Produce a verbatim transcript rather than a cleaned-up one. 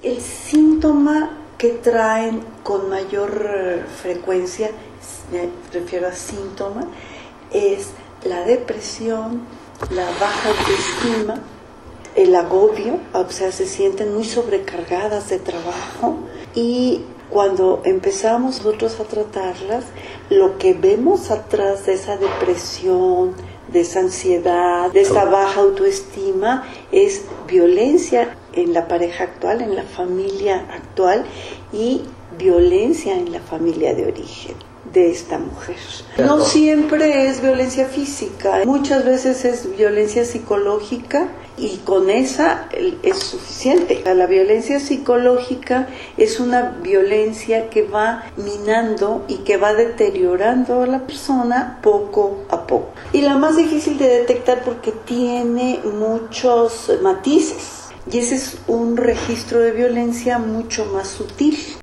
El síntoma que traen con mayor frecuencia, me refiero a síntoma, es la depresión, la baja autoestima, el agobio, o sea, se sienten muy sobrecargadas de trabajo, y cuando empezamos nosotros a tratarlas, lo que vemos atrás de esa depresión, de esa ansiedad, de esa baja autoestima, es violencia en la pareja actual, en la familia actual, y violencia en la familia de origen de esta mujer. No siempre es violencia física, muchas veces es violencia psicológica, y con esa es suficiente. La violencia psicológica es una violencia que va minando y que va deteriorando a la persona poco a poco. Y la más difícil de detectar porque tiene muchos matices. Y ese es un registro de violencia mucho más sutil.